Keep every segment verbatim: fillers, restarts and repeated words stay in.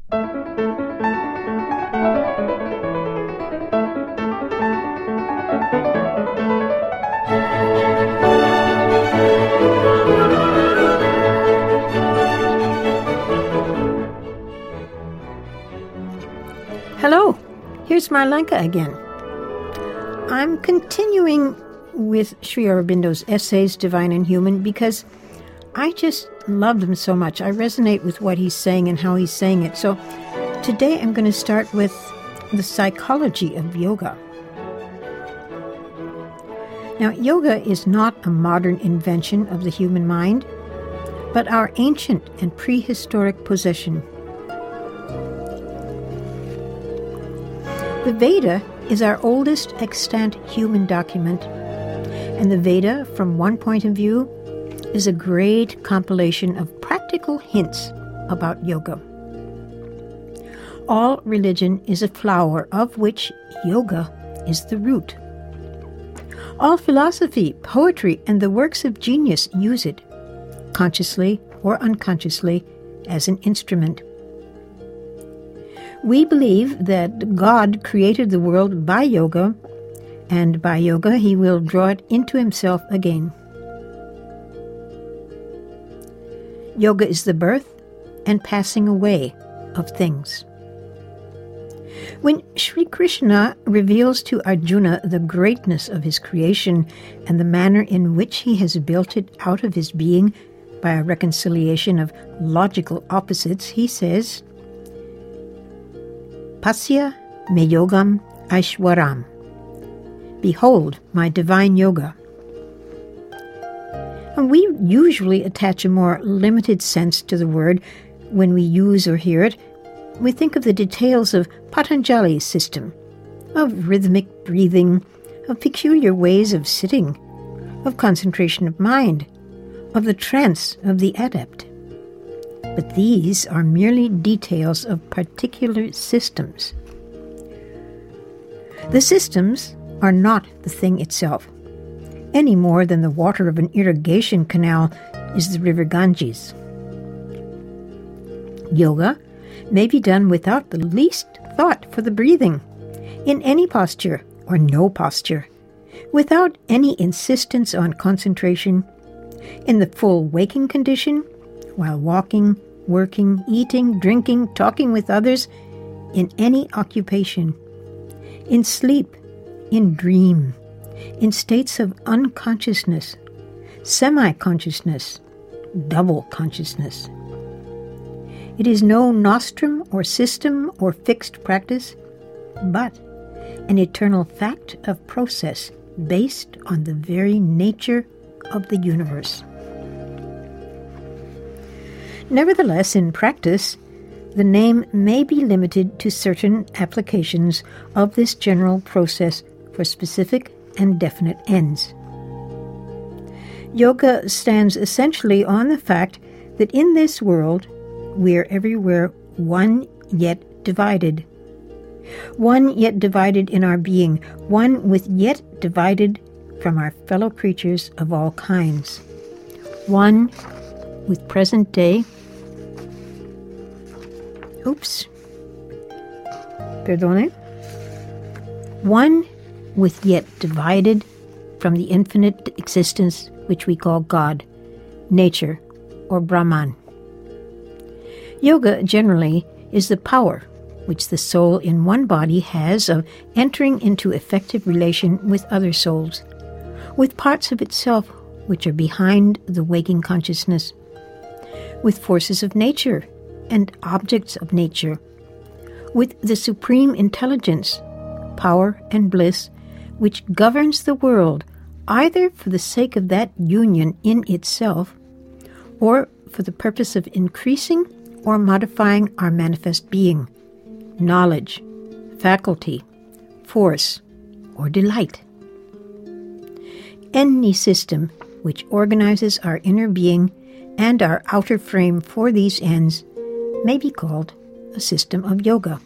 Hello, here's Marlanka again. I'm continuing with Sri Aurobindo's essays, Divine and Human, because I just love them so much. I resonate with what he's saying and how he's saying it. So today I'm going to start with the psychology of yoga. Now, yoga is not a modern invention of the human mind, but our ancient and prehistoric possession. The Veda is our oldest extant human document, and the Veda, from one point of view, is a great compilation of practical hints about yoga. All religion is a flower, of which yoga is the root. All philosophy, poetry, and the works of genius use it, consciously or unconsciously, as an instrument. We believe that God created the world by yoga, and by yoga he will draw it into himself again. Yoga is the birth and passing away of things. When Sri Krishna reveals to Arjuna the greatness of his creation and the manner in which he has built it out of his being by a reconciliation of logical opposites, he says, Pasya me yogam aishwaram. Behold my divine yoga. And we usually attach a more limited sense to the word when we use or hear it. We think of the details of Patanjali's system, of rhythmic breathing, of peculiar ways of sitting, of concentration of mind, of the trance of the adept. But these are merely details of particular systems. The systems are not the thing itself, any more than the water of an irrigation canal is the river Ganges. Yoga may be done without the least thought for the breathing, in any posture or no posture, without any insistence on concentration, in the full waking condition, while walking, working, eating, drinking, talking with others, in any occupation, in sleep, in dream, in states of unconsciousness, semi-consciousness, double consciousness. It is no nostrum or system or fixed practice, but an eternal fact of process based on the very nature of the universe. Nevertheless, in practice, the name may be limited to certain applications of this general process for specific and definite ends. Yoga stands essentially on the fact that in this world we are everywhere one yet divided. One yet divided in our being, one with yet divided from our fellow creatures of all kinds. One with present day Oops. Perdone. One with yet divided from the infinite existence which we call God, nature, or Brahman. Yoga, generally, is the power which the soul in one body has of entering into effective relation with other souls, with parts of itself which are behind the waking consciousness, with forces of nature and objects of nature, with the supreme intelligence, power, and bliss which governs the world either for the sake of that union in itself or for the purpose of increasing or modifying our manifest being, knowledge, faculty, force, or delight. Any system which organizes our inner being and our outer frame for these ends may be called a system of yoga.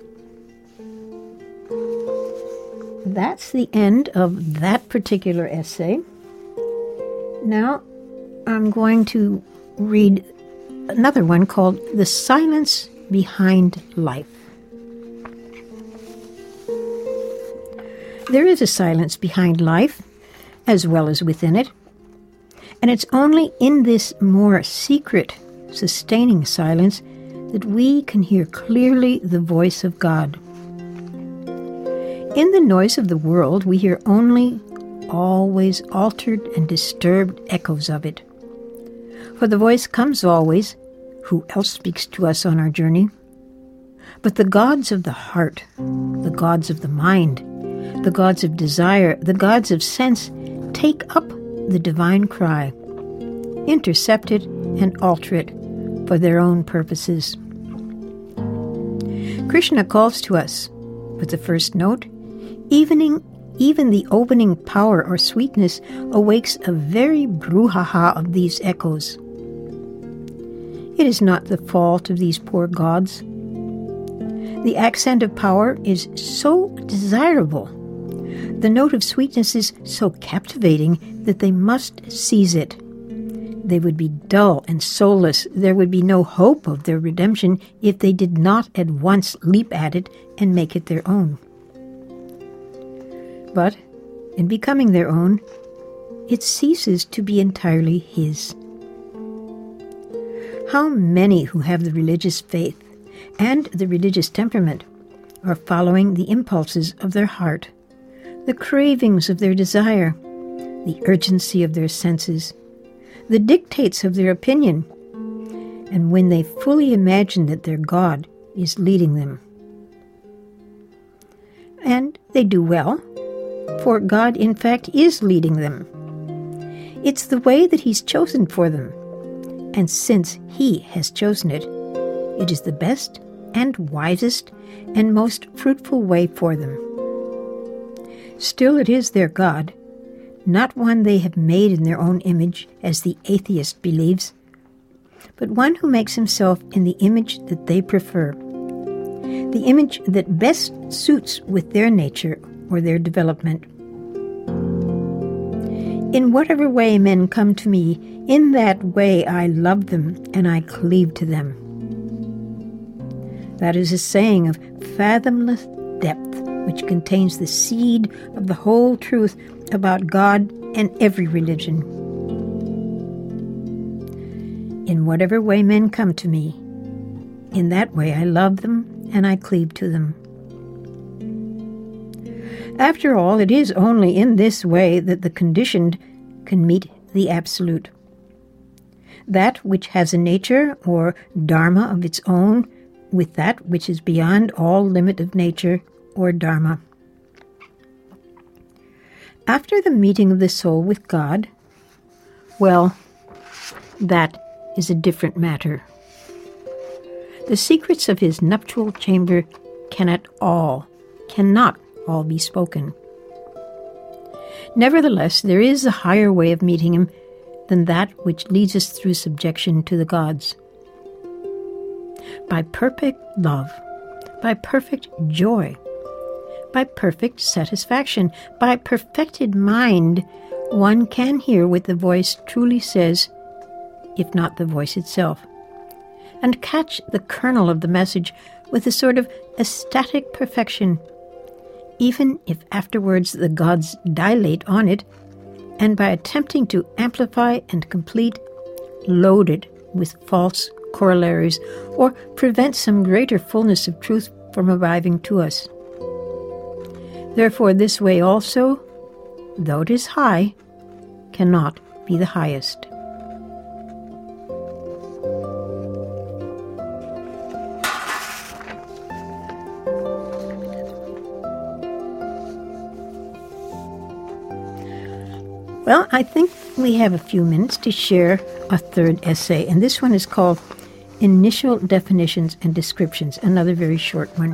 That's the end of that particular essay. Now I'm going to read another one called The Silence behind life. There is a silence behind life, as well as within it, and it's only in this more secret, sustaining silence that we can hear clearly the voice of God. In the noise of the world, we hear only always altered and disturbed echoes of it. For the voice comes always, who else speaks to us on our journey? But the gods of the heart, the gods of the mind, the gods of desire, the gods of sense, take up the divine cry, intercept it and alter it for their own purposes. Krishna calls to us, with the first note, evening, even the opening power or sweetness awakes a very brouhaha of these echoes. It is not the fault of these poor gods. The accent of power is so desirable, the note of sweetness is so captivating that they must seize it. They would be dull and soulless. There would be no hope of their redemption if they did not at once leap at it and make it their own. But, in becoming their own, it ceases to be entirely his. How many who have the religious faith and the religious temperament are following the impulses of their heart, the cravings of their desire, the urgency of their senses, the dictates of their opinion, and when they fully imagine that their God is leading them. And they do well, for God in fact is leading them. It's the way that He's chosen for them, and since He has chosen it, it is the best and wisest and most fruitful way for them. Still it is their God, not one they have made in their own image, as the atheist believes, but one who makes himself in the image that they prefer, the image that best suits with their nature or their development. In whatever way men come to me, in that way I love them and I cleave to them. That is a saying of fathomless depth, which contains the seed of the whole truth about God and every religion. In whatever way men come to me, in that way I love them and I cleave to them. After all, it is only in this way that the conditioned can meet the absolute. That which has a nature or dharma of its own with that which is beyond all limit of nature or dharma. After the meeting of the soul with God, well, that is a different matter. The secrets of his nuptial chamber cannot all, cannot all be spoken. Nevertheless, there is a higher way of meeting him than that which leads us through subjection to the gods. By perfect love, by perfect joy, by perfect satisfaction, by perfected mind, one can hear what the voice truly says, if not the voice itself, and catch the kernel of the message with a sort of ecstatic perfection, even if afterwards the gods dilate on it, and by attempting to amplify and complete, load it with false corollaries, or prevent some greater fullness of truth from arriving to us. Therefore, this way also, though it is high, cannot be the highest. Well, I think we have a few minutes to share a third essay, and this one is called Initial Definitions and Descriptions, another very short one.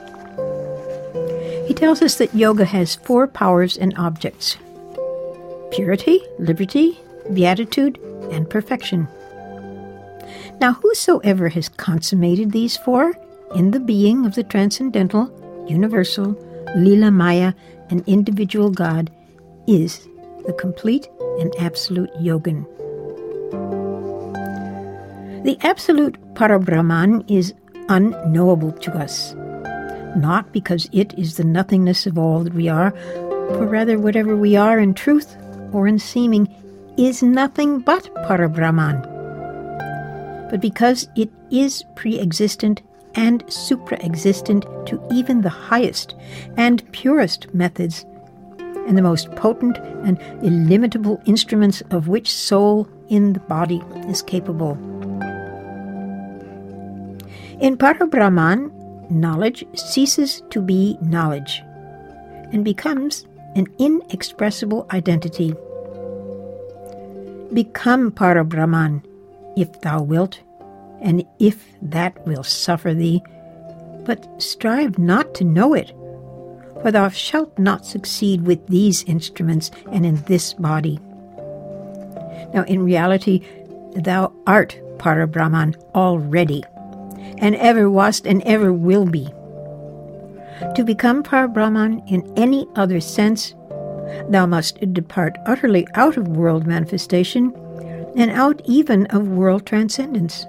He tells us that yoga has four powers and objects: purity, liberty, beatitude, and perfection. Now, whosoever has consummated these four in the being of the transcendental, universal, Lila Maya, and individual God is the complete and absolute yogin. The absolute Parabrahman is unknowable to us, not because it is the nothingness of all that we are, for rather whatever we are in truth or in seeming is nothing but Parabrahman, but because it is pre-existent and supra-existent to even the highest and purest methods, and the most potent and illimitable instruments of which soul in the body is capable. In Parabrahman, knowledge ceases to be knowledge and becomes an inexpressible identity. Become Parabrahman, if thou wilt, and if that will suffer thee, but strive not to know it, for thou shalt not succeed with these instruments and in this body. Now, in reality, thou art Parabrahman already, and ever wast and ever will be. To become Parabrahman in any other sense, thou must depart utterly out of world manifestation and out even of world transcendence.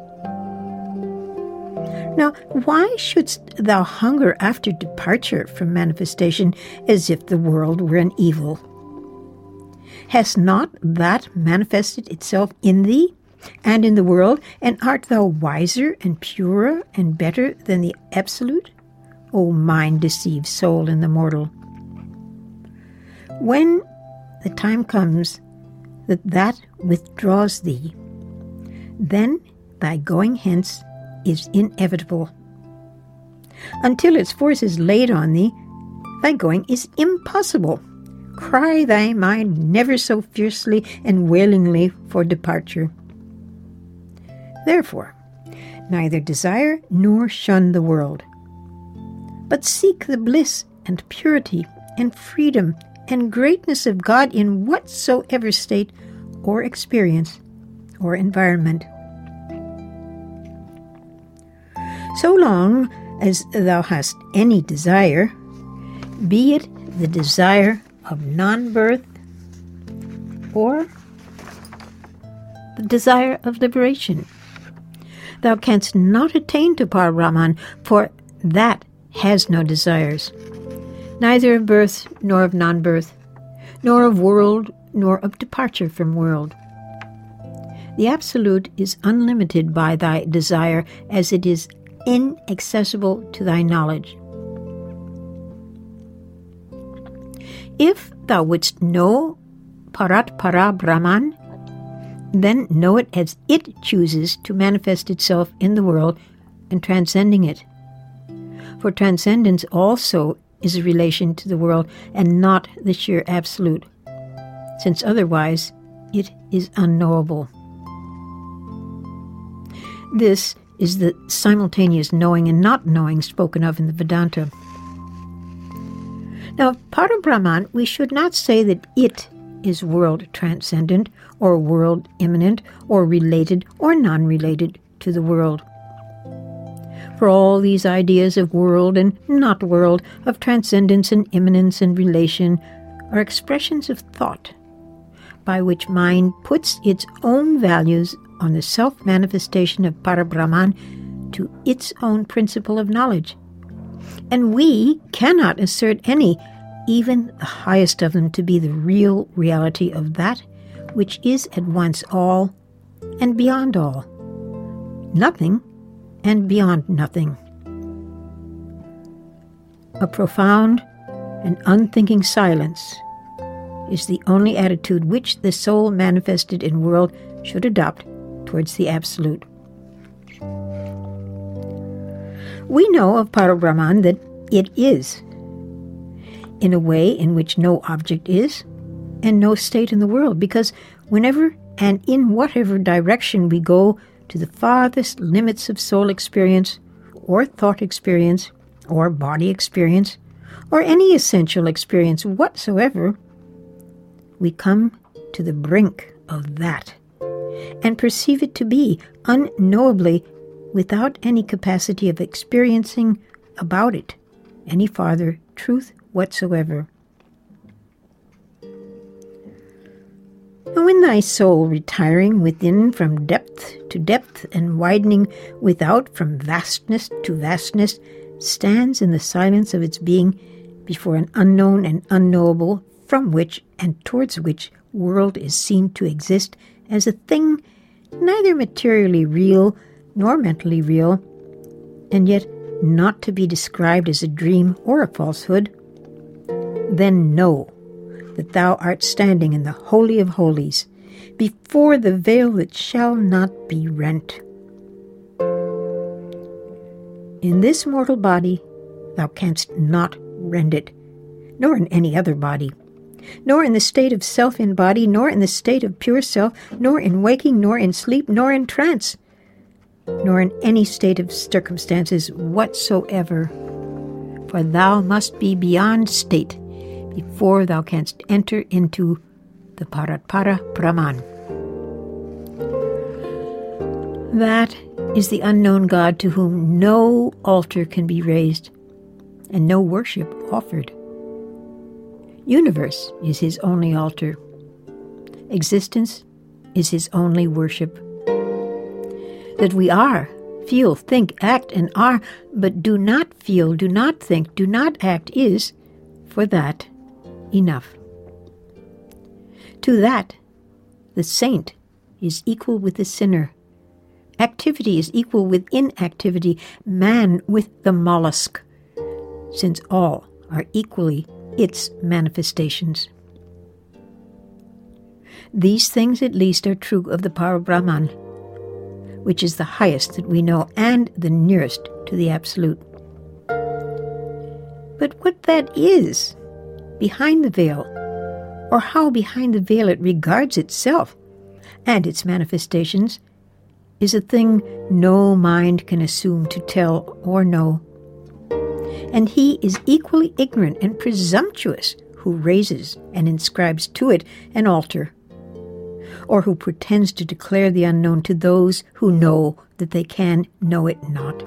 Now, why shouldst thou hunger after departure from manifestation as if the world were an evil? Has not that manifested itself in thee and in the world, and art thou wiser and purer and better than the Absolute, O mind-deceived soul in the mortal? When the time comes that that withdraws thee, then thy going hence is inevitable. Until its force is laid on thee, thy going is impossible. Cry thy mind never so fiercely and wailingly for departure. Therefore, neither desire nor shun the world, but seek the bliss and purity and freedom and greatness of God in whatsoever state or experience or environment. So long as thou hast any desire, be it the desire of non-birth or the desire of liberation, thou canst not attain to Parabrahman, for that has no desires, neither of birth nor of non-birth, nor of world nor of departure from world. The Absolute is unlimited by thy desire, as it is inaccessible to thy knowledge. If thou wouldst know Parat Para Brahman, then know it as it chooses to manifest itself in the world and transcending it. For transcendence also is a relation to the world and not the sheer Absolute, since otherwise it is unknowable. This is the simultaneous knowing and not knowing spoken of in the Vedanta. Now, Parabrahman, we should not say that it is world transcendent or world immanent or related or non-related to the world. For all these ideas of world and not world, of transcendence and immanence and relation, are expressions of thought, by which mind puts its own values on the self-manifestation of Parabrahman to its own principle of knowledge. And we cannot assert any, even the highest of them, to be the real reality of that which is at once all and beyond all, nothing and beyond nothing. A profound and unthinking silence is the only attitude which the soul manifested in world should adopt towards the Absolute. We know of Parabrahman that it is, in a way in which no object is, and no state in the world, because whenever and in whatever direction we go to the farthest limits of soul experience, or thought experience, or body experience, or any essential experience whatsoever, we come to the brink of that, and perceive it to be unknowably without any capacity of experiencing about it any farther truth whatsoever. When thy soul, retiring within from depth to depth and widening without from vastness to vastness, stands in the silence of its being before an unknown and unknowable, from which and towards which world is seen to exist as a thing neither materially real nor mentally real, and yet not to be described as a dream or a falsehood, then know that thou art standing in the Holy of Holies, before the veil that shall not be rent. In this mortal body thou canst not rend it, nor in any other body, nor in the state of self in body, nor in the state of pure self, nor in waking, nor in sleep, nor in trance, nor in any state of circumstances whatsoever. For thou must be beyond state before thou canst enter into the Paratpara Brahman. That is the unknown God to whom no altar can be raised and no worship offered. Universe is his only altar. Existence is his only worship. That we are, feel, think, act, and are, but do not feel, do not think, do not act is, for that, enough. To that, the saint is equal with the sinner. Activity is equal with inactivity, man with the mollusk, since all are equally its manifestations. These things at least are true of the Parabrahman, which is the highest that we know and the nearest to the Absolute. But what that is behind the veil, or how behind the veil it regards itself and its manifestations, is a thing no mind can assume to tell or know. And he is equally ignorant and presumptuous who raises and inscribes to it an altar, or who pretends to declare the unknown to those who know that they can know it not.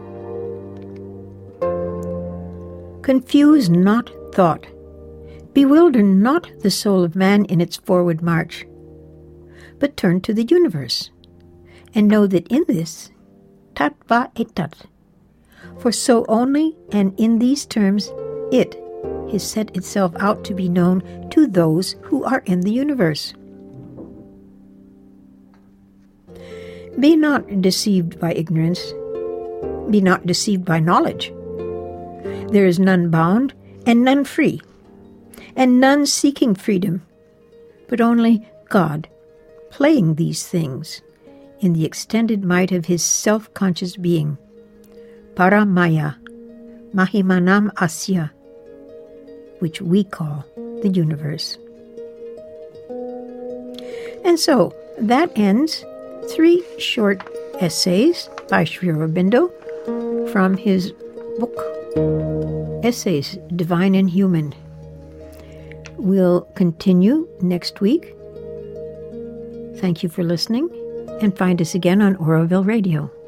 Confuse not thought. Bewilder not the soul of man in its forward march, but turn to the universe, and know that in this, tat va etat, for so only and in these terms it has set itself out to be known to those who are in the universe. Be not deceived by ignorance. Be not deceived by knowledge. There is none bound and none free, and none seeking freedom, but only God playing these things in the extended might of his self-conscious being, Paramaya, Mahimanam Asya, which we call the universe. And so, that ends three short essays by Sri Aurobindo from his book, Essays, Divine and Human. We'll continue next week. Thank you for listening, and find us again on Auroville Radio.